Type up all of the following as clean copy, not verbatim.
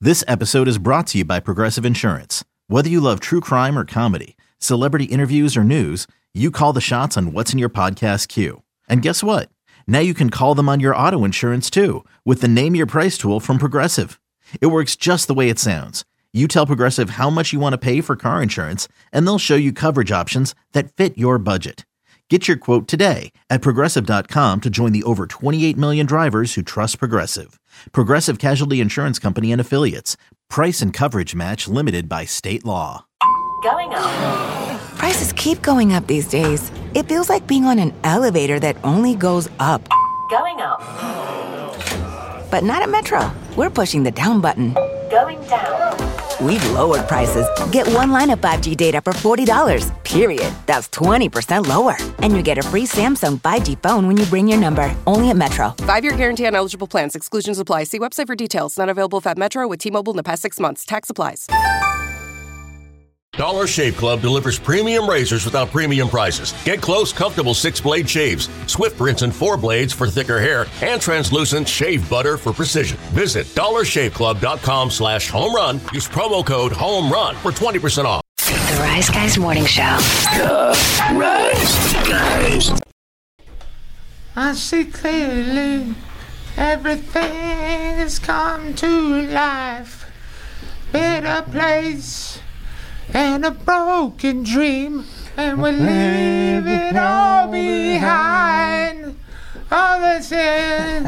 This episode is brought to you by Progressive Insurance. Whether you love true crime or comedy, celebrity interviews or news, you call the shots on what's in your podcast queue. And guess what? Now you can call them on your auto insurance too with the Name Your Price tool from Progressive. It works just the way it sounds. You tell Progressive how much you want to pay for car insurance, and they'll show you coverage options that fit your budget. Get your quote today at Progressive.com to join the over 28 million drivers who trust Progressive. Progressive Casualty Insurance Company and Affiliates. Price and coverage match limited by state law. Going up. Prices keep going up these days. It feels like being on an elevator that only goes up. Going up. But not at Metro. We're pushing the down button. Going down. We've lowered prices. Get one line of 5G data for $40, period. That's 20% lower. And you get a free Samsung 5G phone when you bring your number. Only at Metro. 5-year guarantee on eligible plans. Exclusions apply. See website for details. Not available at Metro with T-Mobile in the past 6 months. Tax applies. Dollar Shave Club delivers premium razors without premium prices. Get close, comfortable 6-blade shaves, swift rinse and 4 blades for thicker hair, and translucent shave butter for precision. Visit dollarshaveclub.com/home-run. Use promo code HOME-RUN for 20% off. The Rise Guys Morning Show. The Rise Guys. I see clearly everything has come to life. Better place and a broken dream, and we leave it all behind. All the sin.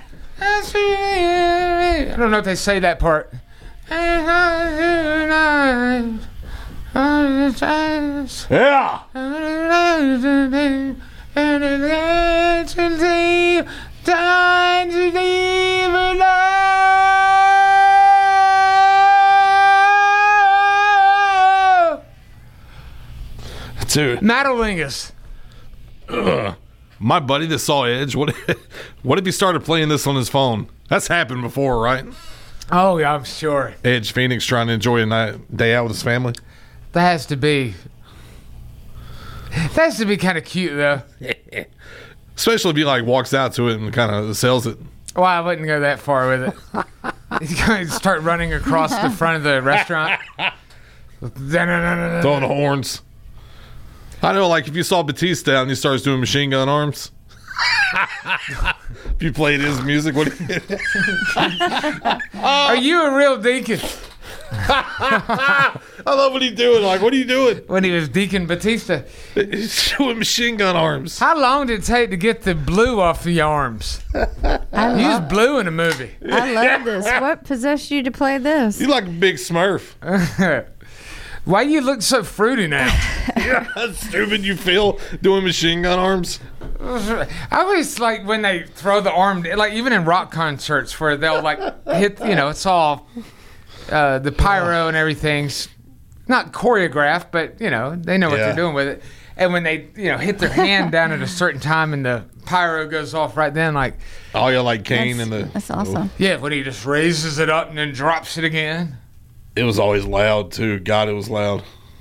I don't know if they say that part. Yeah. Time to leave alone. Dude, Matalingus. my buddy that saw Edge, what if he started playing this on his phone? That's happened before, right? Oh, yeah, I'm sure. Edge Phoenix trying to enjoy a day out with his family. That has to be kind of cute, though. Especially if he like walks out to it and kind of sells it. Well, I wouldn't go that far with it. He's going to start running across the front of the restaurant. Throwing the horns. I know, like, if you saw Batista and he starts doing machine gun arms. If you played his music, what do you... Are you a real deacon? I love what he's doing. Like, what are you doing? When he was Deacon Batista. He's doing machine gun arms. How long did it take to get the blue off the arms? He was blue in the movie. I love this. What possessed you to play this? You like a big Smurf. Why you look so fruity now? Yeah, how stupid you feel doing machine gun arms. I always like when they throw the arm, like even in rock concerts where they'll like hit, it's all the pyro and everything's not choreographed, but they know what they're doing with it. And when they hit their hand down at a certain time and the pyro goes off right then, like like Kane and the. That's awesome. Yeah, when he just raises it up and then drops it again. It was always loud too. God, it was loud.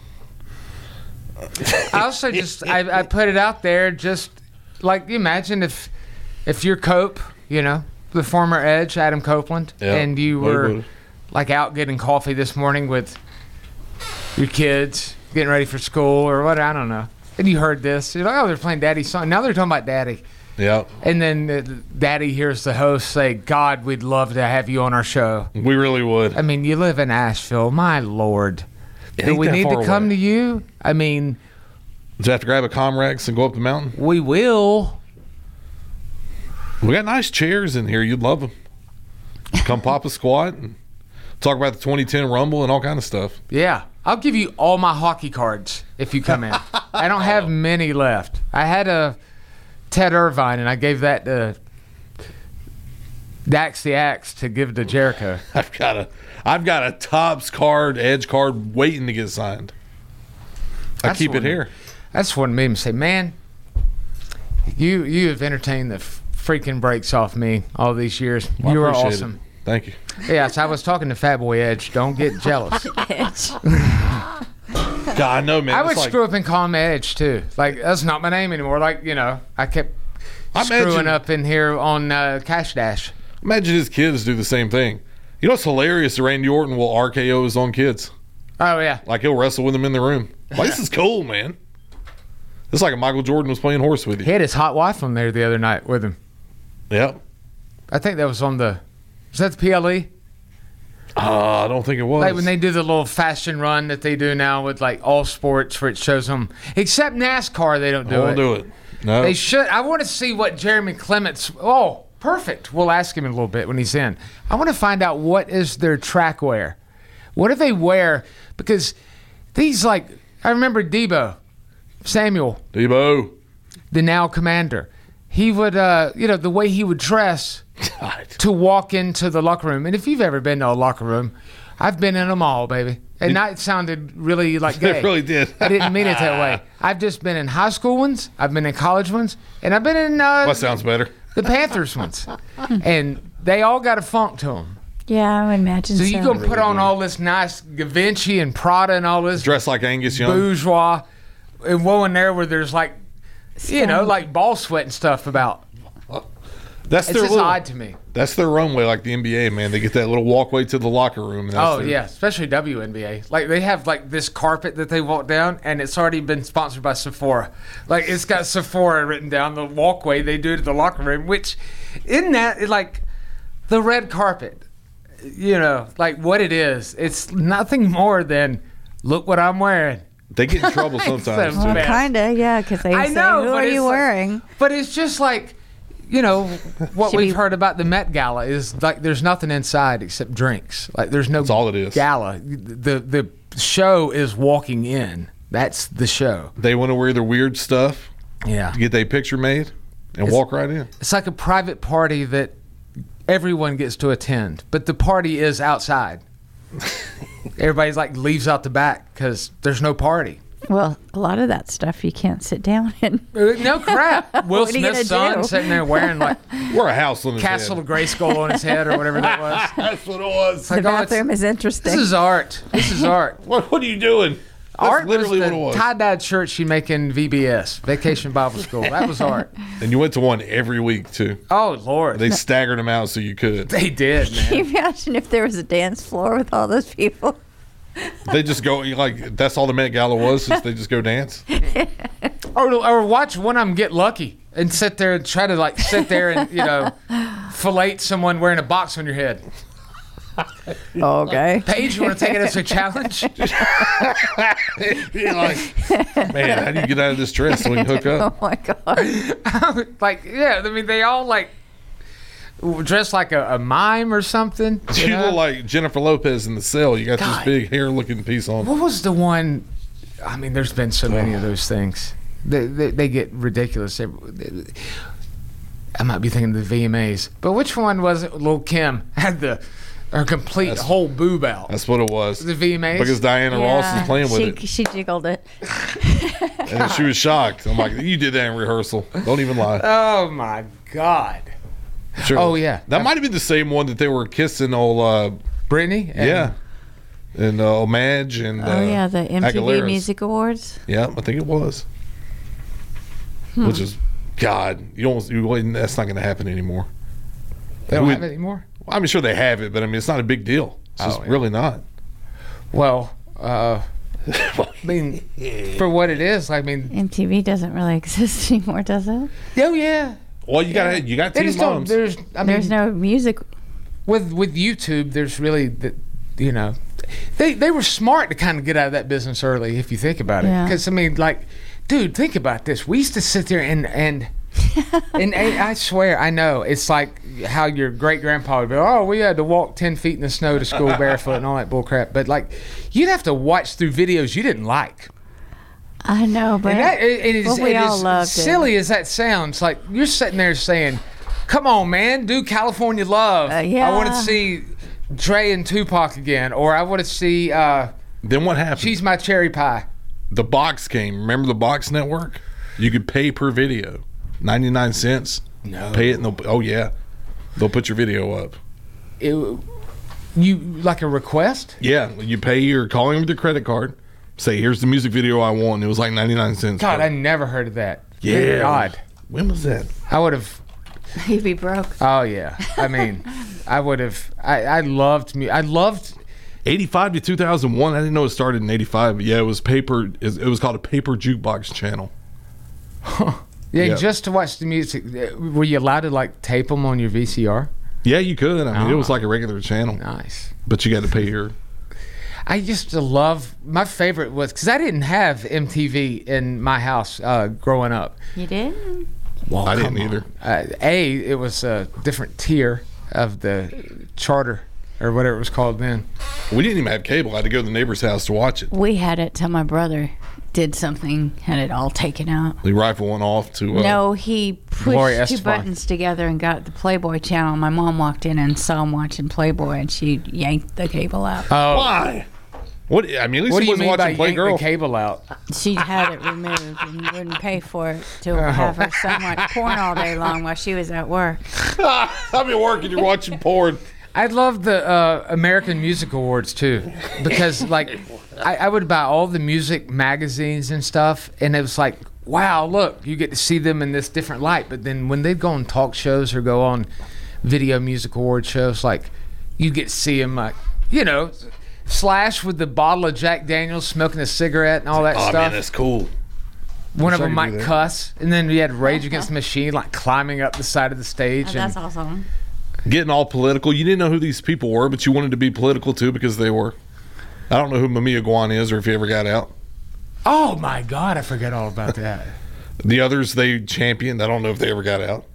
I also I put it out there just like imagine if you're Cope, the former Edge, Adam Copeland, and you were like out getting coffee this morning with your kids, getting ready for school or what, I don't know. And you heard this. You're like, oh, they're playing Daddy's song. Now they're talking about Daddy. Yeah. And then Daddy hears the host say, God, we'd love to have you on our show. We really would. I mean, you live in Asheville. My Lord. Do we need to come to you? I mean. Do you have to grab a Comrex and go up the mountain? We will. We got nice chairs in here. You'd love them. Come pop a squat and talk about the 2010 Rumble and all kind of stuff. Yeah. I'll give you all my hockey cards if you come in. I don't have many left. I had a Ted Irvine, and I gave that to Dax the Axe to give to Jericho. I've got a Topps card, Edge card, waiting to get signed. I keep it here. That's what made me say, man, you have entertained the freaking brakes off me all these years. Well, you are awesome. Thank you. Yes, I was talking to Fat Boy Edge. Don't get jealous. Edge. God, I know, man. I would screw up and call him Edge too. Like that's not my name anymore. Like I kept screwing up in here on Cash Dash. Imagine his kids do the same thing. You know what's hilarious? Randy Orton will RKO his own kids. Oh, yeah. Like, he'll wrestle with them in the room. Like, this is cool, man. It's like Michael Jordan was playing horse with you. He had his hot wife on there the other night with him. Yep. I think that was on the... Was that the PLE? I don't think it was. Like when they do the little fashion run that they do now with like all sports where it shows them. Except NASCAR, they don't do it. Won't do it. No. They should. I want to see what Jeremy Clements... Oh, perfect. We'll ask him in a little bit when he's in. I want to find out what is their track wear. What do they wear? Because these like... I remember Samuel, the now commander. He would, the way he would dress to walk into the locker room. And if you've ever been to a locker room, I've been in them all, baby. And that sounded really like gay. It really did. I didn't mean it that way. I've just been in high school ones. I've been in college ones. And I've been in... what sounds better? The Panthers ones. And they all got a funk to them. Yeah, I would imagine so. So you going to put on all this nice Givenchy and Prada and all this... Dress like Angus Young. Bourgeois. And woe in there where there's like... like ball sweat and stuff about. It's just odd to me. That's their runway, like the NBA, man. They get that little walkway to the locker room. Yeah, especially WNBA. Like they have like this carpet that they walk down, and it's already been sponsored by Sephora. Like it's got Sephora written down the walkway they do to the locker room. Which, isn't that like the red carpet? Like what it is. It's nothing more than look what I'm wearing. They get in trouble sometimes. Well, kind of, yeah, because they say, who are you wearing? But it's just like, what we've heard about the Met Gala is like there's nothing inside except drinks. Like there's no That's all it is. Gala. The show is walking in. That's the show. They want to wear their weird stuff. Yeah. To get their picture made and walk right in. It's like a private party that everyone gets to attend, but the party is outside. Everybody's like leaves out the back because there's no party. Well, a lot of that stuff you can't sit down in. No crap. Will Smith's son sitting there wearing like we're a house on his Castle head. of Grayskull on his head or whatever that was. That's what it was. The bathroom is interesting. This is art. What are you doing? That's art literally was what it was. Tie-dyed shirt she make in VBS, Vacation Bible School. That was art. And you went to one every week too. Oh Lord! They staggered them out so you could. They did, man. Can you imagine if there was a dance floor with all those people? They just go like that's all the Met Gala was. Is they just go dance. Or watch one of them get lucky and sit there and try to like sit there and fillet someone wearing a box on your head. Okay. Paige, you want to take it as a challenge? You're like, man, how do you get out of this dress so we can hook up? Oh my God. They all like dressed like a mime or something. You look like Jennifer Lopez in The Cell. You got this big hair-looking piece on. What was the one? I mean, there's been so many of those things. They get ridiculous. I might be thinking of the VMAs, but which one was it? Lil' Kim had her complete whole boob out. That's what it was. The VMAs? Because Diana Ross is playing with it. She jiggled it. And she was shocked. I'm like, you did that in rehearsal. Don't even lie. Oh, my God. Sure. Oh, yeah. That might have been the same one that they were kissing old... Brittany? And Madge and the MTV Aguilera's. Music Awards. Yeah, I think it was. Which is, God, that's not going to happen anymmer. They don't have it anymore? I'm sure they have it, but I mean, it's not a big deal. It's just really not. Well, I mean, for what it is, I mean, MTV doesn't really exist anymore, does it? Oh yeah. Well, you got Teen Moms. There's no music with YouTube. There's really they were smart to kind of get out of that business early, if you think about it. Because I mean, like, dude, think about this. We used to sit there and I swear, I know it's like how your great grandpa would be. Oh, we had to walk 10 feet in the snow to school barefoot and all that bull crap. But like, you'd have to watch through videos you didn't like. I know, but we all loved it. Silly as that sounds, like you're sitting there saying, "Come on, man, do California Love." I want to see Dre and Tupac again, or I want to see. Then what happened? She's My Cherry Pie. The box came. Remember the box network? You could pay per video. 99 cents. No. Pay it and they'll put your video up. You like a request? Yeah. You pay your calling with your credit card. Say, here's the music video I want. And it was like 99 cents. God, I never heard of that. Yeah. God. When was that? I would have. You'd be broke. Oh yeah. I mean, I would have. I loved me. I loved 85 to 2001. I didn't know it started in 85. But yeah, it was paper. It was called a paper jukebox channel. Yeah, just to watch the music. Were you allowed to like tape them on your VCR? Yeah, you could. I mean, it was like a regular channel. Nice. But you got to pay your. I used to love. My favorite was because I didn't have MTV in my house growing up. You did? Well, I didn't either. It was a different tier of the charter or whatever it was called then. We didn't even have cable. I had to go to the neighbor's house to watch it. We had it till my brother did something, had it all taken out. He rifled one off to. No, he pushed two buttons together and got the Playboy channel. My mom walked in and saw him watching Playboy, and she yanked the cable out. Oh. Why? What? I mean, at least what he do you wasn't mean by watching yank Playgirl. the cable out? She had it removed and wouldn't pay for it to have her son watch porn all day long while she was at work. I've been working. You're watching porn. I love the American Music Awards too, because like I would buy all the music magazines and stuff, and it was like, wow, look, you get to see them in this different light. But then when they'd go on talk shows or go on video music award shows, like you get to see them, like, you know, Slash with the bottle of Jack Daniels smoking a cigarette and all that stuff. Oh man, that's cool. One of them might cuss, and then you had Rage Against the Machine like climbing up the side of the stage. That's awesome. Getting all political. You didn't know who these people were, but you wanted to be political too because they were. I don't know who Mamiya Guan is or if he ever got out. Oh my God, I forget all about that. The others they championed. I don't know if they ever got out.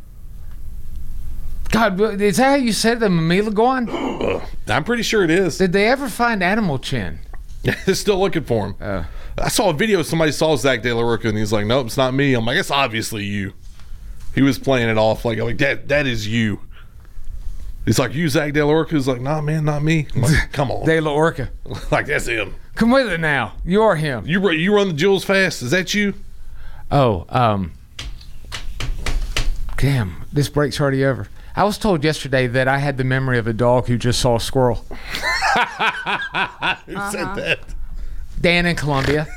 God, is that how you said the Mamiya Guan? I'm pretty sure it is. Did they ever find Animal Chin? They're still looking for him. I saw a video. Somebody saw Zach De La Rocha and he's like, "Nope, it's not me." I'm like, "It's obviously you." He was playing it off like that is you. He's like, "You Zach De La Rocha?" He's like, "Nah, man, not me." I'm like, "Come on, De La Rocha." Like that's him. Come with it now. You're him. You run the Jules fast. Is that you? Oh, damn, this break's already over. I was told yesterday that I had the memory of a dog who just saw a squirrel. Who said that? Dan in Columbia.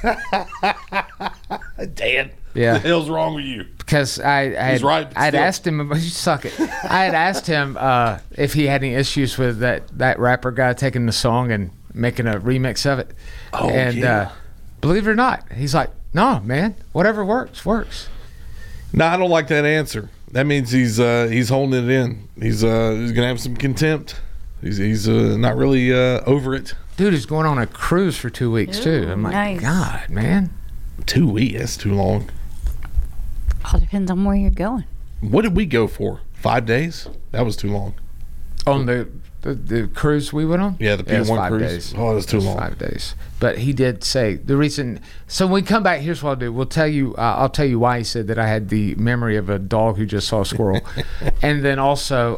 Dan. Yeah. What the hell's wrong with you? Because I'd asked him, you suck it. I had asked him if he had any issues with that rapper guy taking the song and making a remix of it. Oh, and yeah. Believe it or not, he's like, "No, man, whatever works." No, I don't like that answer. That means he's holding it in. He's gonna have some contempt. He's not really over it. Dude, he's going on a cruise for 2 weeks too. I'm like, nice. God, man, 2 weeks? That's too long. All depends on where you're going. What did we go for? 5 days? That was too long. On the cruise we went on? Yeah, the P1 cruise. Days. Oh, that's too long. 5 days. But he did say the reason. So when we come back, here's what I'll do. We'll tell you. I'll tell you why he said that I had the memory of a dog who just saw a squirrel, and then also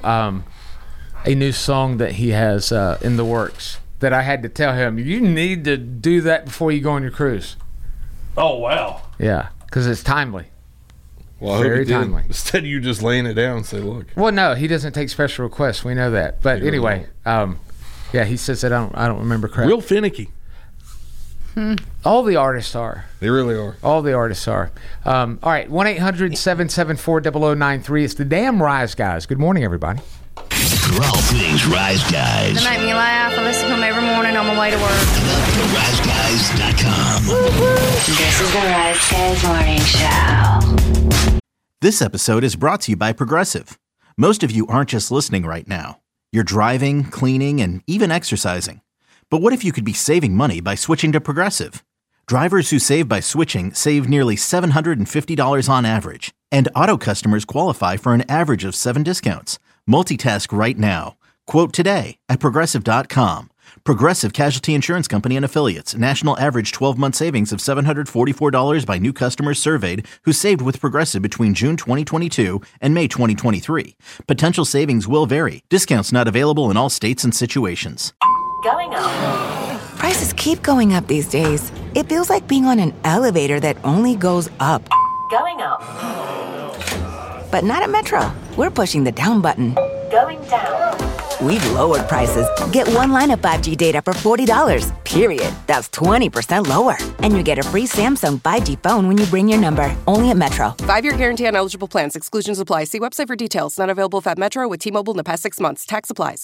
a new song that he has in the works that I had to tell him. You need to do that before you go on your cruise. Oh wow. Yeah, because it's timely. Well, I hope very he did. timely. Instead of you just laying it down and say, "Look." Well, no, he doesn't take special requests. We know that. But anyway, yeah, he says that I don't remember correctly. Real finicky. All the artists are. They really are. All the artists are. All right, 1-800-774-0093. It's the damn Rise Guys. Good morning, everybody. For all things Rise Guys. They make me laugh. I listen to them every morning on my way to work. RiseGuys.com. This is the Rise Guys Morning Show. This episode is brought to you by Progressive. Most of you aren't just listening right now. You're driving, cleaning, and even exercising. But what if you could be saving money by switching to Progressive? Drivers who save by switching save nearly $750 on average. And auto customers qualify for an average of 7 discounts. Multitask right now. Quote today at Progressive.com. Progressive Casualty Insurance Company and Affiliates. National average 12-month savings of $744 by new customers surveyed who saved with Progressive between June 2022 and May 2023. Potential savings will vary. Discounts not available in all states and situations. Going up. Prices keep going up these days. It feels like being on an elevator that only goes up. Going up. But not at Metro. We're pushing the down button. Going down. we've lowered prices. Get one line of 5G data for $40, period. That's 20% lower. And you get a free Samsung 5G phone when you bring your number. Only at Metro. 5-year guarantee on eligible plans. Exclusions apply. See website for details. Not available at Metro with T-Mobile in the past 6 months. Tax applies.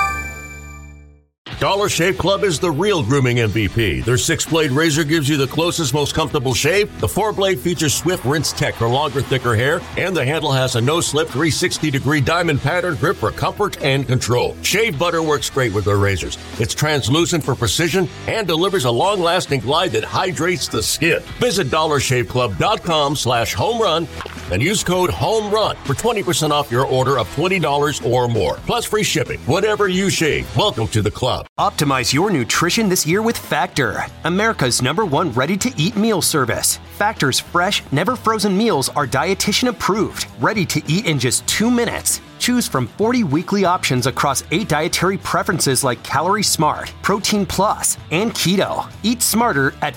Dollar Shave Club is the real grooming MVP. Their 6-blade razor gives you the closest, most comfortable shave. The 4-blade features Swift Rinse Tech for longer, thicker hair. And the handle has a no-slip 360-degree diamond pattern grip for comfort and control. Shave butter works great with their razors. It's translucent for precision and delivers a long-lasting glide that hydrates the skin. Visit DollarShaveClub.com/homerun and use code HOMERUN for 20% off your order of $20 or more. Plus free shipping. Whatever you shave, welcome to the club. Optimize your nutrition this year with Factor, America's #1 ready-to-eat meal service. Factor's fresh, never-frozen meals are dietitian approved, ready to eat in just 2 minutes. Choose from 40 weekly options across 8 dietary preferences like Calorie Smart, Protein Plus, and Keto. Eat smarter at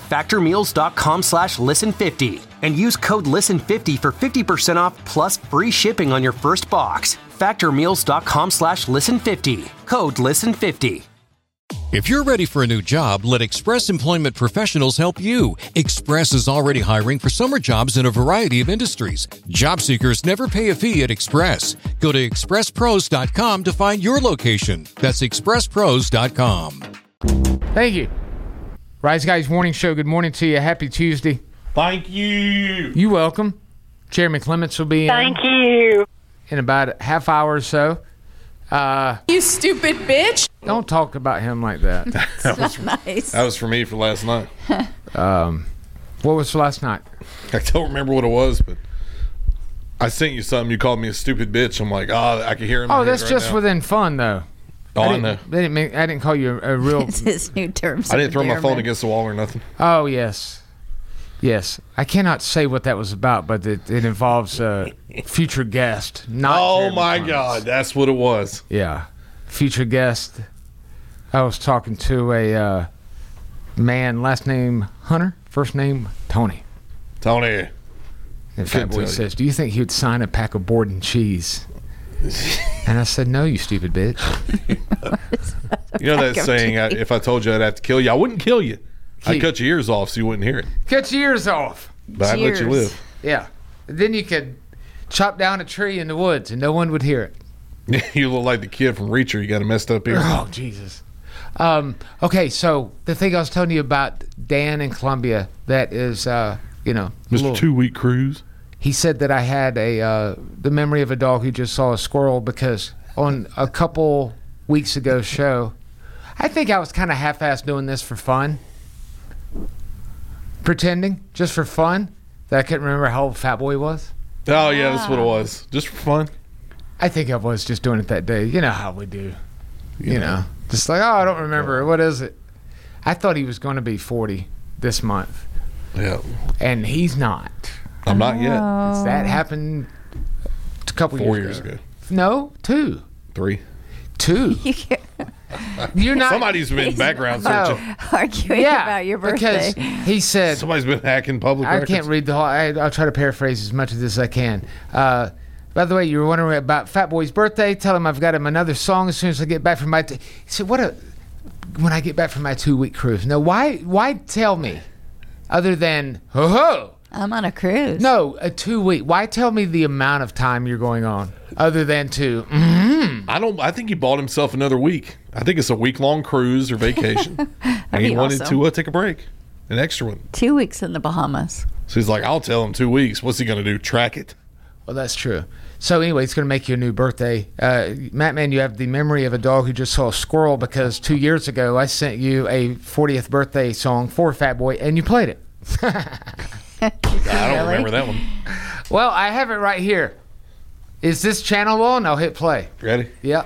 factormeals.com/listen50 and use code LISTEN50 for 50% off plus free shipping on your first box. Factormeals.com/listen50. Code LISTEN50. If you're ready for a new job, let Express Employment Professionals help you. Express is already hiring for summer jobs in a variety of industries. Job seekers never pay a fee at Express. Go to expresspros.com to find your location. That's expresspros.com. Thank you. Rise Guys Morning Show, good morning to you. Happy Tuesday. Thank you. You're welcome. Jeremy Clements will be in. Thank you. In about a half hour or so. You stupid bitch. Don't talk about him like that. That was nice. That was for me for last night. What was for last night? I don't remember what it was, but I sent you something. You called me a stupid bitch. I'm like, I can hear him. Oh, that's just within fun, though. Oh, I know. I didn't call you a real. It's his new terms. I didn't throw my phone against the wall or nothing. Oh, yes. Yes. I cannot say what that was about, but it involves a future guest. Oh, my God. That's what it was. Yeah. Future guest. I was talking to a man, last name Hunter, first name Tony. Tony. And Fat Boy says, do you think he would sign a pack of Borden cheese? And I said, no, you stupid bitch. You know that saying, if I told you I'd have to kill you, I wouldn't kill you. I'd cut your ears off so you wouldn't hear it. Cut your ears off. But I'd let you live. Yeah. Then you could chop down a tree in the woods and no one would hear it. You look like the kid from Reacher. You got a messed up ear. Oh, Jesus. Okay, so the thing I was telling you about Dan in Columbia, that is, Mr. 2-week cruise. He said that I had the memory of a dog who just saw a squirrel because on a couple weeks ago show, I think I was kind of half-assed doing this for fun. Pretending, just for fun, that I couldn't remember how old Fat Boy was. Oh, yeah, that's what it was. Just for fun. I think I was just doing it that day. You know how we do. You know. Just like, I don't remember. What is it? I thought he was going to be 40 this month. Yeah. And he's not. I'm not yet. That happened a couple 4 years ago. No, 2. 3. 2. You're not. Somebody's been background searching. Arguing about your birthday. Because he said. Somebody's been hacking public records. I can't read the whole. I'll try to paraphrase as much of this as I can. By the way, you were wondering about Fat Boy's birthday. Tell him I've got him another song as soon as I get back from my. He said, when I get back from my 2-week cruise. Now, why tell me, other than ho? I'm on a cruise. No, a 2-week. Why tell me the amount of time you're going on, other than to? I think he bought himself another week. I think it's a week-long cruise or vacation, and he wanted to take a break, an extra one. 2 weeks in the Bahamas. So he's like, I'll tell him 2 weeks. What's he going to do? Track it? Well, that's true. So anyway, it's going to make you a new birthday. Matt, man, you have the memory of a dog who just saw a squirrel because 2 years ago I sent you a 40th birthday song for Fat Boy, and you played it. I don't remember that one. Well, I have it right here. Is this channel on? I'll hit play. Ready? Yep.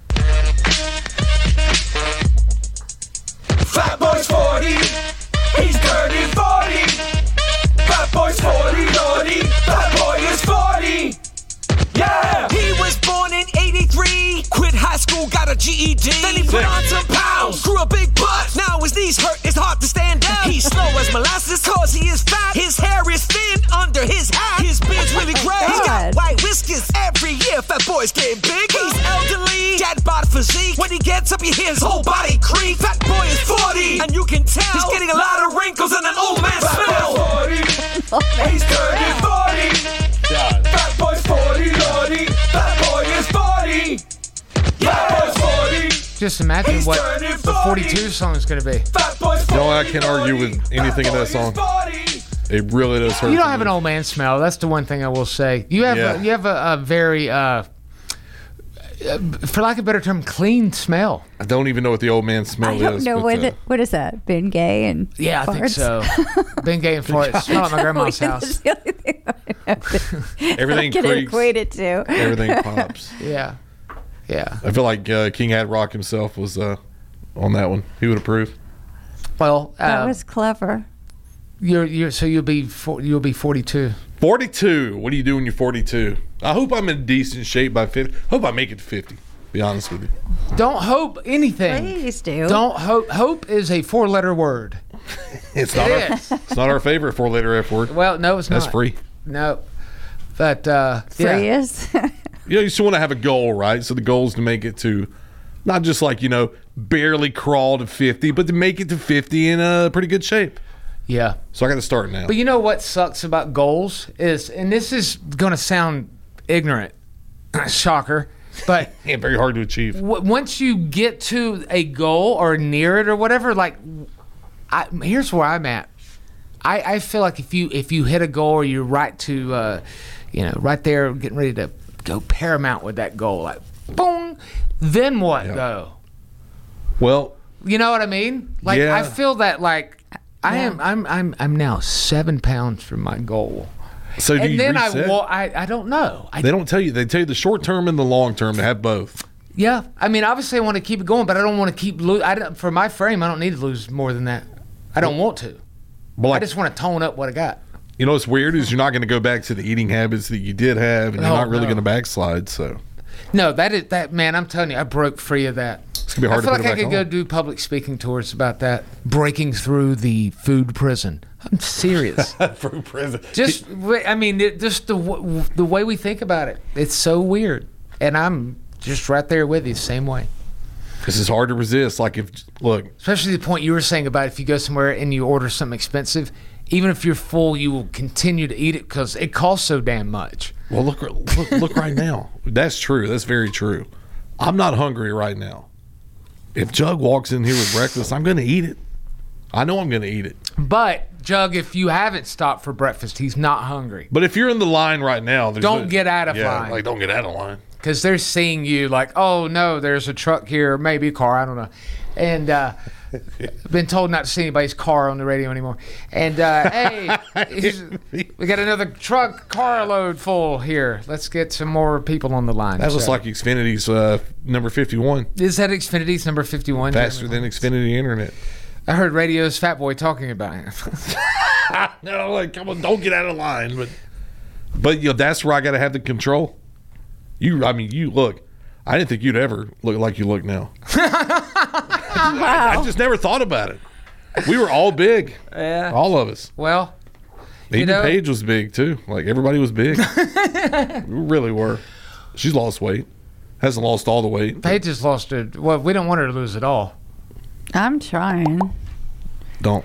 Fat Boy's 40. He's dirty 40. Fat Boy's 40, naughty. Fat Boy is 40. Yeah! He was born in 83. Quit high school, got a GED. Then he put on some pounds. Grew a big butt. Now his knees hurt, it's hard to stand up. He's slow as molasses cause he is fat. His hair is thin under his hat. His beard's really gray. He's got white whiskers every year. Fat Boy's getting big. He's elderly. Dad bought for physique. When he gets up, you hear his whole body creak. Fat boy is 40, and you can tell he's getting a lot of wrinkles and an old man smell. He's turning 40. God. Fat boy's 40, Lordy. Fat boy is 40. Yeah, boy's 40. Just imagine what the 42 song is going to be. No, I can't argue with anything in that song. It really does hurt. You don't have an old man smell. That's the one thing I will say. You have a very, for lack of a better term, clean smell. I don't even know what the old man smell is. I don't know what is that? Ben Gay and yeah, farts? I think so. Ben Gay and farts. Smell like my grandma's house. Everything can creaks. Equate it to. Everything pops. Yeah. I feel like King Ad Rock himself was on that one. He would approve. Well, that was clever. You'll be 42. 42. What do you do when you're 42? I hope I'm in decent shape by 50. Hope I make it to 50. Be honest with you. Don't hope anything. Please do. Don't hope. Hope is a 4-letter word. It's not our favorite 4-letter F word. Well, no, it's not. That's free. No, but free is. You just want to have a goal, right? So the goal is to make it to, not just like barely crawl to 50, but to make it to 50 in a pretty good shape. Yeah. So I got to start now. But you know what sucks about goals is, and this is going to sound ignorant, shocker, but very hard to achieve. Once you get to a goal or near it or whatever, here's where I'm at. I feel like if you hit a goal or you're right to, right there getting ready to go paramount with that goal, like boom, then what though? Well, you know what I mean? Like I feel that I'm now 7 pounds from my goal. So do you reset? I don't know. They don't tell you. They tell you the short term and the long term to have both. Yeah, I mean, obviously I want to keep it going, but I don't want to keep for my frame. I don't need to lose more than that. I don't want to. I just want to tone up what I got. You know what's weird is you're not going to go back to the eating habits that you did have, and you're not really going to backslide. So. No, that man, I'm telling you, I broke free of that. It's gonna be hard I feel to like I could go do public speaking tours about that. Breaking through the food prison. I'm serious. Food prison. Just the way we think about it. It's so weird, and I'm just right there with you, same way. This is hard to resist. Especially the point you were saying about if you go somewhere and you order something expensive, even if you're full, you will continue to eat it because it costs so damn much. Well, look right now. That's true. That's very true. I'm not hungry right now. If Jug walks in here with breakfast, I'm going to eat it. I know I'm going to eat it. But, Jug, if you haven't stopped for breakfast, he's not hungry. But if you're in the line right now, don't get out of line. Don't get out of line. Because they're seeing you like, oh, no, there's a truck here, maybe a car, I don't know. And I've been told not to see anybody's car on the radio anymore. And, hey, we got another carload full here. Let's get some more people on the line. That looks like Xfinity's number 51. Is that Xfinity's number 51? Faster than Xfinity Internet. I heard Radio's Fat Boy talking about it. No, come on, don't get out of line. But that's where I got to have the control. You look. I didn't think you'd ever look like you look now. I just never thought about it. We were all big. Yeah. All of us. Well, even Paige was big too. Like everybody was big. We really were. She's lost weight. Hasn't lost all the weight. Paige has lost it. Well, we don't want her to lose it all. I'm trying. Don't.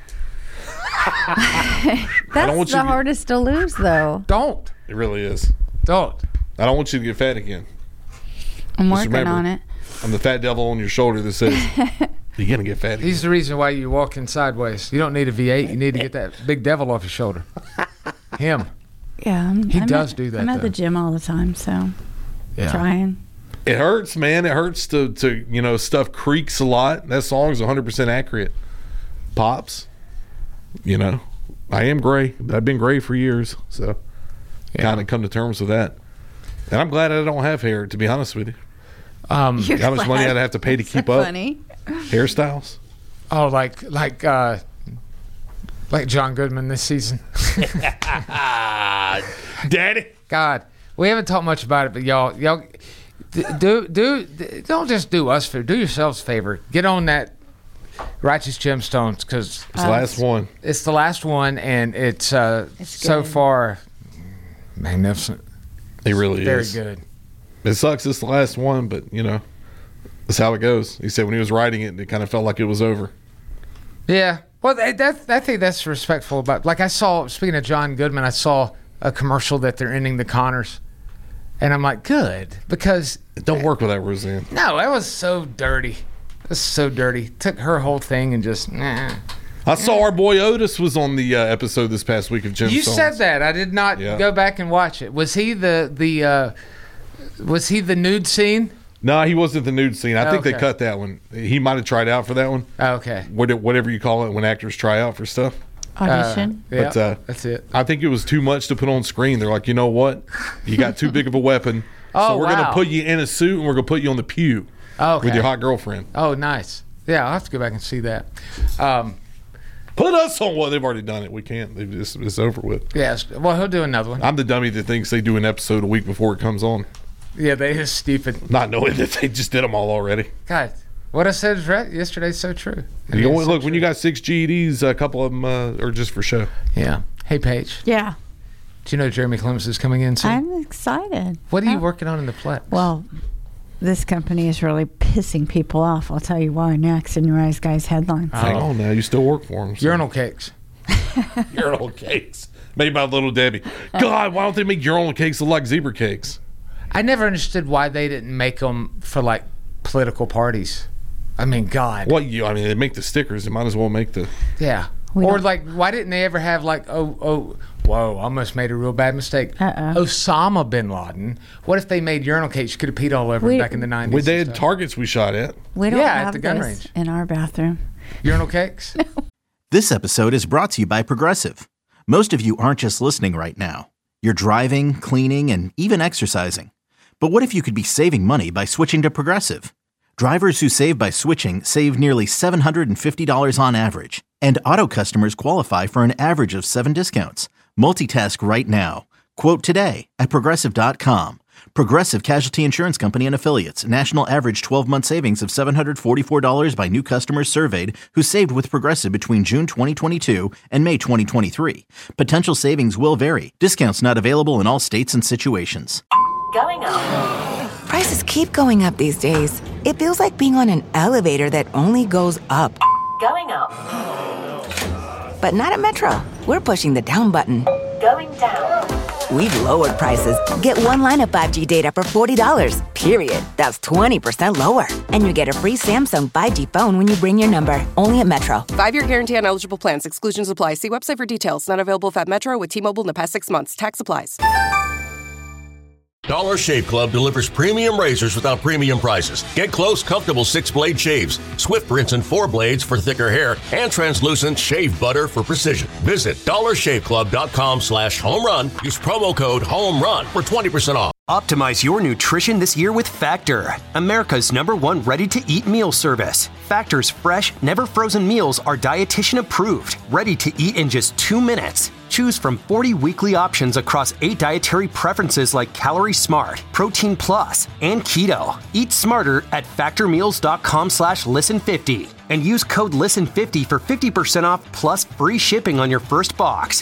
That's the hardest to lose, though. Don't. It really is. Don't. I don't want you to get fat again. I'm working on it. I'm the fat devil on your shoulder that says you're gonna get fat again. He's the reason why you're walking sideways. You don't need a V8. You need to get that big devil off your shoulder. Him. Yeah, he does do that. I'm at the gym all the time, so trying. It hurts, man. It hurts to stuff creaks a lot. That song's 100% accurate. Pops. I am gray. I've been gray for years, so kind of come to terms with that. And I'm glad I don't have hair, to be honest with you. How much money I'd have to pay to keep up? Funny. Hairstyles? Oh, like John Goodman this season. Daddy. God, we haven't talked much about it, but y'all don't just do us favor. Do yourselves a favor. Get on that Righteous Gemstones because it's the last one. It's the last one, and it's so far magnificent. It really Very is. Very good. It sucks it's the last one, but, That's how it goes. He said when he was writing it, it kind of felt like it was over. Yeah. Well, I think that's respectful about. Like I saw, speaking of John Goodman, I saw a commercial that they're ending the Connors, and I'm like, good, because it don't work with that Roseanne. No, that was so dirty. It was so dirty. Took her whole thing and just. Nah. I saw our boy Otis was on the episode this past week of Jim. You said that. I did not go back and watch it. Was he the nude scene? No, he wasn't the nude scene. I think they cut that one. He might have tried out for that one. Okay. Whatever you call it when actors try out for stuff. Audition. But that's it. I think it was too much to put on screen. They're like, you know what? You got too big of a weapon. So we're going to put you in a suit and we're going to put you on the pew with your hot girlfriend. Oh, nice. Yeah, I'll have to go back and see that. Put us on what they've already done it. We can't. It's over with. Yes. Well, he'll do another one. I'm the dummy that thinks they do an episode a week before it comes on. Yeah, they are stupid. Not knowing that they just did them all already. God, what I said yesterday's so true. Look, when you got 6 GEDs, a couple of them are just for show. Yeah. Hey, Paige. Yeah. Do you know Jeremy Clemens is coming in soon? I'm excited. What are you working on in the Plex? Well, this company is really pissing people off. I'll tell you why next in Rise Guys headlines. Hang on now. You still work for them. So. Urinal cakes. Urinal cakes. Made by Little Debbie. God, why don't they make urinal cakes look like zebra cakes? I never understood why they didn't make them for like political parties. I mean, God. They make the stickers. They might as well make the. Yeah. Like, why didn't they ever have like, whoa, almost made a real bad mistake. Osama bin Laden. What if they made urinal cakes? You could have peed all over him back in the 90s. They had targets we shot at. We don't have at the gun range. In our bathroom. Urinal cakes? No. This episode is brought to you by Progressive. Most of you aren't just listening right now. You're driving, cleaning, and even exercising. But what if you could be saving money by switching to Progressive? Drivers who save by switching save nearly $750 on average. And auto customers qualify for an average of 7 discounts. Multitask right now. Quote today at Progressive.com. Progressive Casualty Insurance Company and Affiliates. National average 12-month savings of $744 by new customers surveyed who saved with Progressive between June 2022 and May 2023. Potential savings will vary. Discounts not available in all states and situations. Going up. Prices keep going up these days. It feels like being on an elevator that only goes up. Going up. But not at Metro. We're pushing the down button. Going down. We've lowered prices. Get one line of 5G data for $40, period. That's 20% lower. And you get a free Samsung 5G phone when you bring your number. Only at Metro. 5-year guarantee on eligible plans. Exclusions apply. See website for details. Not available at Metro with T-Mobile in the past 6 months. Tax applies. Dollar Shave Club delivers premium razors without premium prices. Get close, comfortable 6-blade shaves, swift rinse and 4 blades for thicker hair, and translucent shave butter for precision. Visit dollarshaveclub.com/homerun. Use promo code HOMERUN for 20% off. Optimize your nutrition this year with Factor, America's #1 ready-to-eat meal service. Factor's fresh, never frozen meals are dietitian approved, ready to eat in just 2 minutes. Choose from 40 weekly options across 8 dietary preferences like Calorie Smart, Protein Plus, and Keto. Eat smarter at factormeals.com/listen50 and use code LISTEN50 for 50% off plus free shipping on your first box.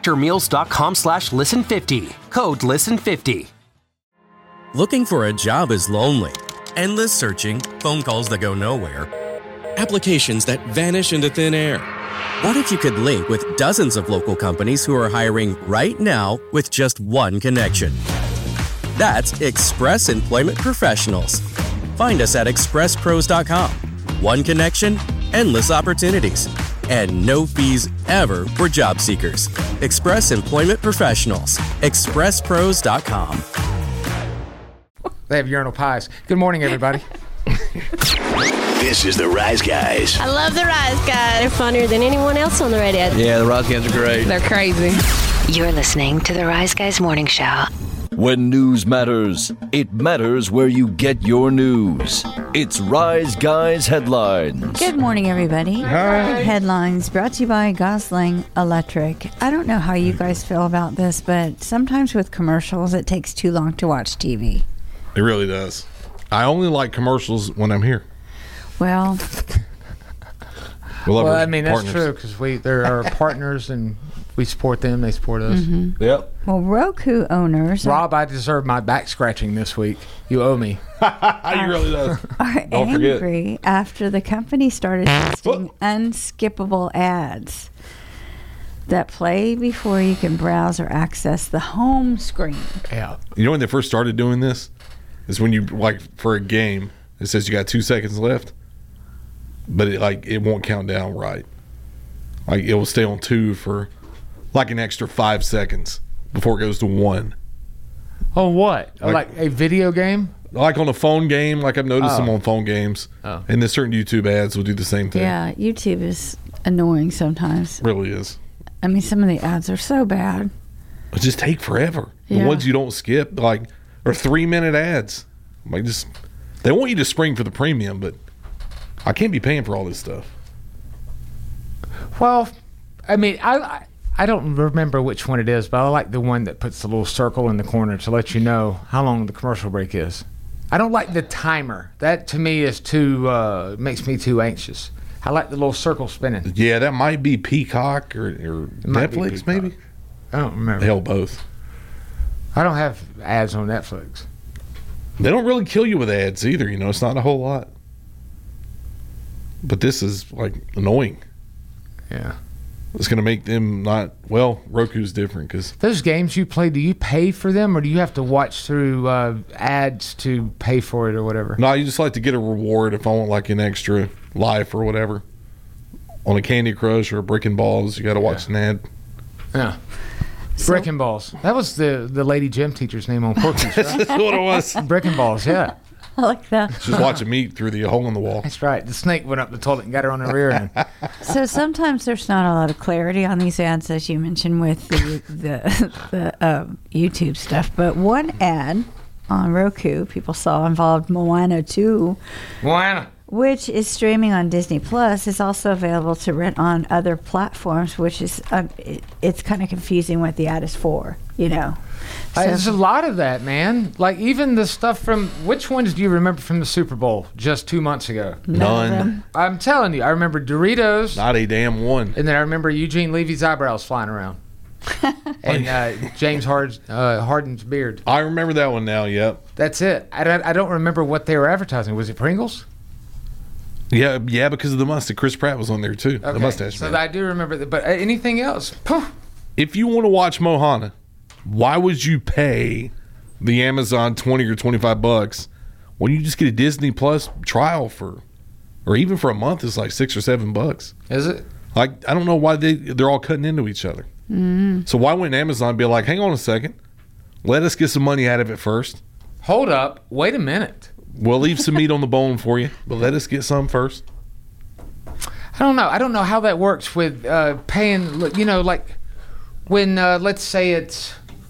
Factormeals.com/listen50. Code LISTEN50. Looking for a job is lonely. Endless searching, phone calls that go nowhere, applications that vanish into thin air. What if you could link with dozens of local companies who are hiring right now with just one connection? That's Express Employment Professionals. Find us at expresspros.com. One connection, endless opportunities, and no fees ever for job seekers. Express Employment Professionals. expresspros.com. They have urinal pies. Good morning, everybody. This is the Rise Guys. I love the Rise Guys. They're funnier than anyone else on the radio. Yeah, the Rise Guys are great. They're crazy. You're listening to the Rise Guys Morning Show. When news matters, it matters where you get your news. It's Rise Guys Headlines. Good morning, everybody. Hi. Headlines brought to you by Gosling Electric. I don't know how you guys feel about this, but sometimes with commercials, it takes too long to watch TV. It really does. I only like commercials when I'm here. Well, I mean, that's true because there are partners and We support them. They support us. Mm-hmm. Yep. Well, Roku owners Rob, I deserve my back scratching this week. You owe me. He really does. are Don't forget. angry after the company started testing unskippable ads that play before you can browse or access the home screen. Yeah. You know when they first started doing this? Is when you, like, for a game, it says you got 2 seconds left, but it won't count down right. Like, it will stay on 2 for like an extra 5 seconds before it goes to 1. Oh, what? Like a video game? Like on a phone game, like I've noticed them on phone games. Oh. And then certain YouTube ads will do the same thing. Yeah, YouTube is annoying sometimes. It really is. I mean, some of the ads are so bad. It just take forever. Yeah. The ones you don't skip, like, are 3-minute ads. Like, they want you to spring for the premium, but I can't be paying for all this stuff. Well, I mean, I don't remember which one it is, but I like the one that puts the little circle in the corner to let you know how long the commercial break is. I don't like the timer. That to me is too makes me too anxious. I like the little circle spinning. Yeah, that might be Peacock or Netflix, maybe. I don't remember. Hell, both. I don't have ads on Netflix. They don't really kill you with ads either. You know, it's not a whole lot. But this is like annoying. Yeah. It's going to make them not, well, Roku's different because those games you play, do you pay for them or do you have to watch through ads to pay for it or whatever? No, you just like to get a reward if I want like an extra life or whatever. On a Candy Crush or a Brick and Balls, you got to watch an ad. Yeah. Brick and Balls. That was the lady gym teacher's name on Porky's, right? That's what it was. Brick and Balls, yeah. I like that. She's watching meat through the hole in the wall. That's right. The snake went up the toilet and got her on the rear end. So sometimes there's not a lot of clarity on these ads, as you mentioned with the YouTube stuff. But one ad on Roku people saw involved Moana 2. Moana. Which is streaming on Disney Plus, is also available to rent on other platforms, which is it's kind of confusing what the ad is for, you know. So, There's a lot of that, man. Like even the stuff from, which ones do you remember from the Super Bowl just 2 months ago? None. I'm telling you, I remember Doritos. Not a damn one. And then I remember Eugene Levy's eyebrows flying around. And James Harden's beard. I remember that one now, yep. That's it. I don't remember what they were advertising. Was it Pringles? Yeah, because of the mustache. Chris Pratt was on there too. Okay. The mustache So man. I do remember that. But anything else? Poof. If you want to watch Moana, why would you pay the Amazon $20 or $25 when you just get a Disney Plus trial for, or even for a month, it's like $6 or $7? Is it? Like, I don't know why they're all cutting into each other. So why wouldn't Amazon be like, hang on a second, let us get some money out of it first? Hold up. Wait a minute. We'll leave some meat on the bone for you, but let us get some first. I don't know. I don't know how that works with paying. You know, like when let's say it's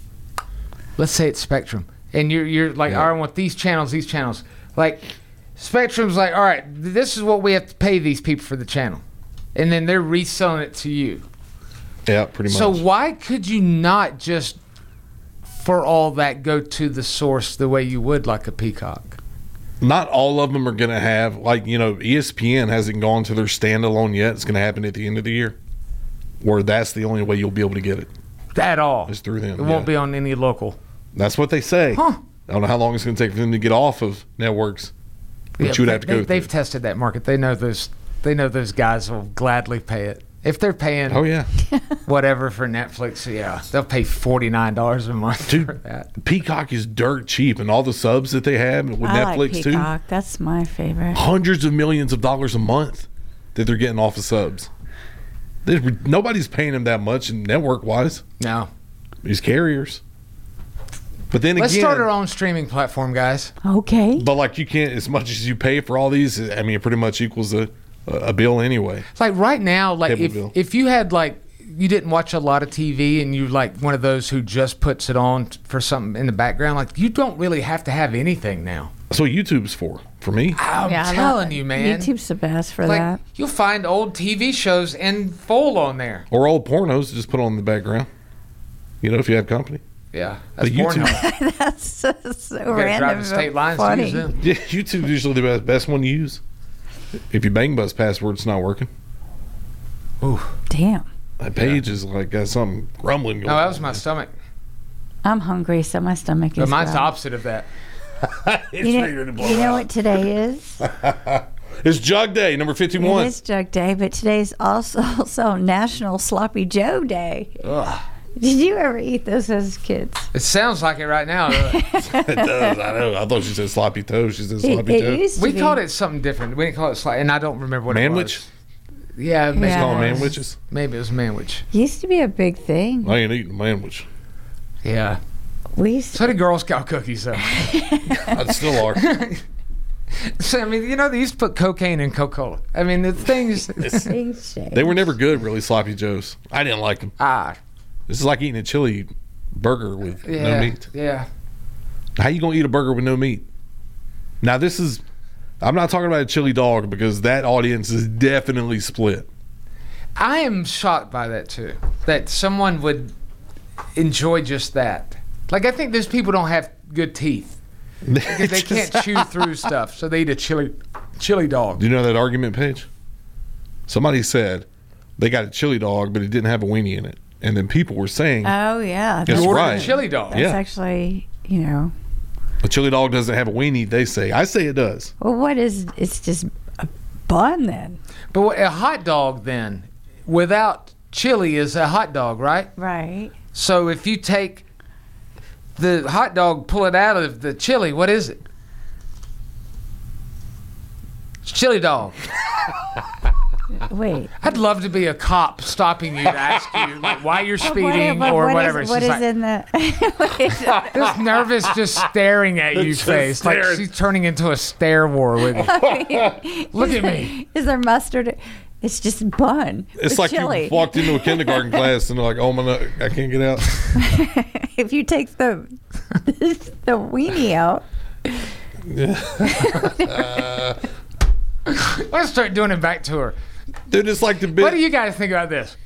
Spectrum, and you're like, all right, I want these channels. Like Spectrum's like, all right, this is what we have to pay these people for the channel, and then they're reselling it to you. Yeah, pretty much. So why could you not just, for all that, go to the source the way you would like a Peacock? Not all of them are going to have, like, you know, ESPN hasn't gone to their standalone yet. It's going to happen at the end of the year, where that's the only way you'll be able to get it. At all. It's through them. It won't be on any local. That's what they say. Huh. I don't know how long it's going to take for them to get off of networks, but you would have to go through. They've tested that market. They know those guys will gladly pay it. If they're paying whatever for Netflix, yeah, they'll pay $49 a month for that. Peacock is dirt cheap, and all the subs that they have with Netflix like Peacock. That's my favorite. Hundreds of millions of dollars a month that they're getting off of subs. Nobody's paying them that much network-wise. No. These carriers. But then Let's again, start our own streaming platform, guys. Okay. But like you can't, as much as you pay for all these, I mean, it pretty much equals a bill anyway. Like right now, like Cable bill. if you had like, you didn't watch a lot of TV and you like one of those who just puts it on for something in the background, like you don't really have to have anything now. That's what YouTube's for me. I'm telling you, man. YouTube's the best for like, that. You'll find old TV shows in full on there. Or old pornos, just put on in the background. You know, if you have company. Yeah, that's YouTube. That's so you gotta random. drive the state lines to use them. Yeah, YouTube's usually the best one to use. If your Bang Bus password's not working. Ooh. Damn. My page is like got something grumbling going No, that on. was my stomach. I'm hungry, so my stomach is. But mine's the growling. opposite of that. You know what today is? It's Jug Day, number 51. It is Jug Day, but today's also National Sloppy Joe Day. Ugh. Did you ever eat those as kids? It sounds like it right now. It does. I know. I thought she said sloppy toes. She said sloppy toes. We called it something different. We didn't call it sloppy, and I don't remember what it Manwich? was. Yeah, maybe It's called it was. manwiches. Maybe it was manwich. Used to be a big thing. I ain't eating manwich. Yeah. So did Girl Scout cookies, though. I still are. So, I mean, you know, they used to put cocaine in Coca-Cola. I mean, the things. They were never good, really, sloppy joes. I didn't like them. This is like eating a chili burger with no meat. Yeah. How you gonna eat a burger with no meat? Now this is, I'm not talking about a chili dog because that audience is definitely split. I am shocked by that, too. That someone would enjoy just that. Like, I think those people don't have good teeth. Because they can't chew through stuff, so they eat a chili dog. Do you know that argument page? Somebody said they got a chili dog, but it didn't have a weenie in it. And then people were saying, Oh, yeah. That's You ordered right. a chili dog. That's actually, you know. a chili dog doesn't have a weenie, they say. I say it does. Well, what is, it's just a bun then. But a hot dog, then, without chili is a hot dog, right? Right. So if you take the hot dog, pull it out of the chili, what is it? It's chili dog. Wait. I'd love to be a cop stopping you to ask you like why you're speeding or whatever. What She's is like, in the... this nervous, just staring at you Just face, like staring. she's turning into a stare war with you. Look at me. Is there mustard? It's just bun. It's with like chili. you walked into a kindergarten class and they're like, oh my, no, I can't get out. If you take the weenie out. Let's start doing it back to her. Dude, it's like the bit. What do you guys think about this?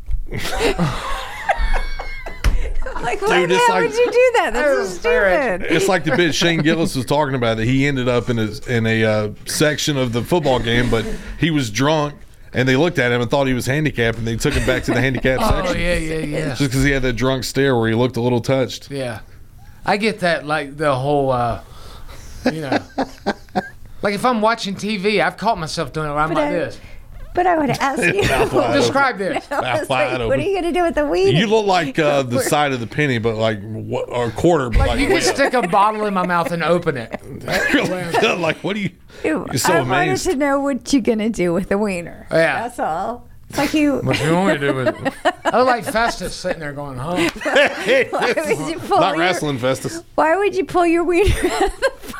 Like, Dude, why it's would like- you do that? That's so stupid. It's like the bit Shane Gillis was talking about that he ended up in a section of the football game, but he was drunk and they looked at him and thought he was handicapped and they took him back to the handicapped Oh, section. yeah. Just because he had that drunk stare where he looked a little touched. Yeah. I get that, like, the whole, you know. Like, if I'm watching TV, I've caught myself doing it where I'm But like I- this. But I would ask you. Mouth wide Describe this. I was Mouth like, wide what are open. you going to do with the weenie? You look like the side of the penny, but like or a quarter. But Like, you could stick a bottle in my mouth and open it. like, what do you? Ew, You're so I wanted amazed. to know what you're going to do with the wiener. Yeah. That's all. It's like you. What you want me to do with it? I look like Festus sitting there going, huh? Why would you pull Not your- wrestling, Festus. Why would you pull your wiener out of the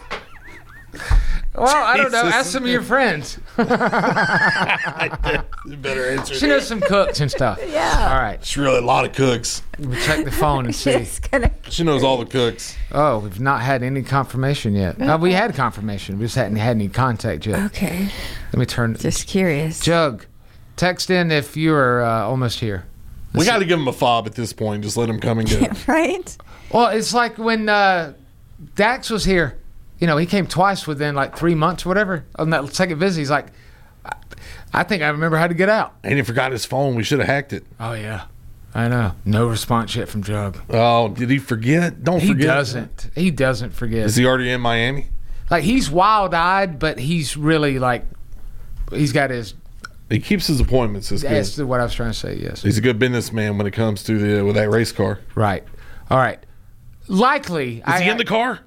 Well, I don't know. Jesus. Ask some of your friends. Better answer. She knows some cooks and stuff. Yeah. All right. It's really a lot of cooks. We'll check the phone and see. Just gonna. She knows all the cooks. Oh, we've not had any confirmation yet. We had confirmation. We just hadn't had any contact yet. Okay. Let me turn. Just curious. Jug, text in if you are almost here. We got to give him a fob at this point. Just let him come and get it. Right? Well, it's like when Dax was here. You know, he came twice within like 3 months or whatever. On that second visit, he's like, I think I remember how to get out. And he forgot his phone. We should have hacked it. Oh, yeah. I know. No response yet from Jug. Oh, did he forget? Don't He forget. doesn't. He doesn't forget. Is he already in Miami? Like, he's wild-eyed, but he's really like, he's got his. He keeps his appointments. That's That's good. what I was trying to say. Yes. He's a good businessman when it comes to the with that race car. Right. All right. Likely. Is he in the car?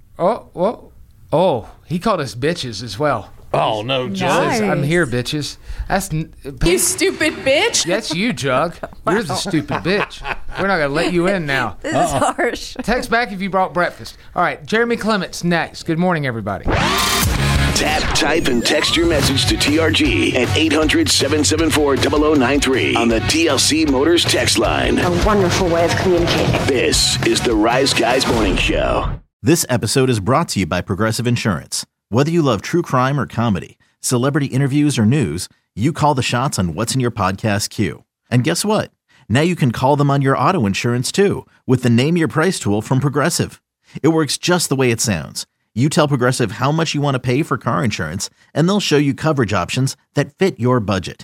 Oh, he called us bitches as well. Oh no, He Jug. says, I'm here, bitches. That's You stupid bitch. That's you, Jug. You're the stupid bitch. We're not gonna let you in now. This is harsh. Text back if you brought breakfast. All right, Jeremy Clements next. Good morning, everybody. Tap, type, and text your message to TRG at 800-774-0093 on the DLC Motors text line. A wonderful way of communicating. This is the Rise Guys Morning Show. This episode is brought to you by Progressive Insurance. Whether you love true crime or comedy, celebrity interviews or news, you call the shots on what's in your podcast queue. And guess what? Now you can call them on your auto insurance too with the Name Your Price tool from Progressive. It works just the way it sounds. You tell Progressive how much you want to pay for car insurance, and they'll show you coverage options that fit your budget.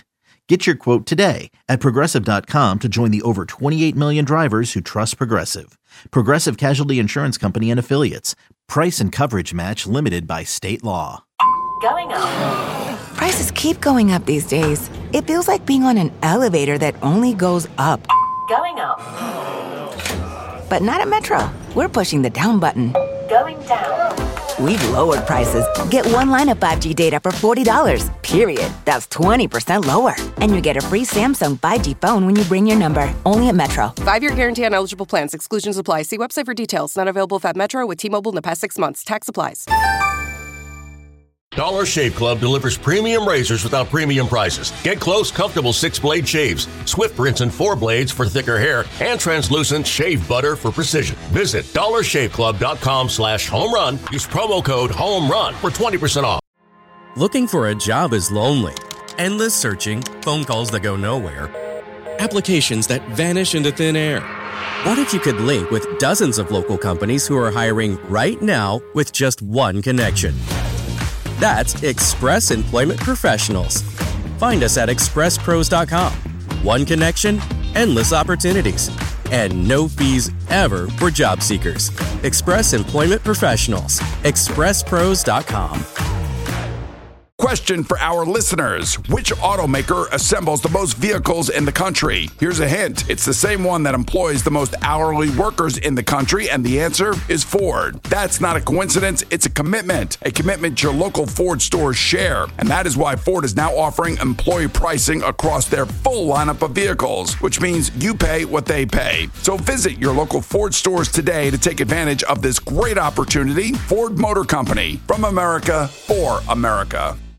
Get your quote today at Progressive.com to join the over 28 million drivers who trust Progressive. Progressive Casualty Insurance Company and Affiliates. Price and coverage match limited by state law. Going up. Prices keep going up these days. It feels like being on an elevator that only goes up. Going up. But not at Metro. We're pushing the down button. Going down. We've lowered prices. Get one line of 5G data for $40, period. That's 20% lower. And you get a free Samsung 5G phone when you bring your number. Only at Metro. 5-year guarantee on eligible plans. Exclusions apply. See website for details. Not available at Metro with T-Mobile in the past 6 months. Tax applies. Dollar Shave Club delivers premium razors without premium prices. Get close, comfortable 6-blade shaves, swift rinse and 4 blades for thicker hair, and translucent shave butter for precision. Visit dollarshaveclub.com/home run. Use promo code HOMERUN for 20% off. Looking for a job is lonely. Endless searching, phone calls that go nowhere, applications that vanish into thin air. What if you could link with dozens of local companies who are hiring right now with just one connection? That's Express Employment Professionals. Find us at expresspros.com. One connection, endless opportunities, and no fees ever for job seekers. Express Employment Professionals. expresspros.com. Question for our listeners. Which automaker assembles the most vehicles in the country? Here's a hint. It's the same one that employs the most hourly workers in the country, and the answer is Ford. That's not a coincidence. It's a commitment your local Ford stores share. And that is why Ford is now offering employee pricing across their full lineup of vehicles, which means you pay what they pay. So visit your local Ford stores today to take advantage of this great opportunity. Ford Motor Company, from America, for America.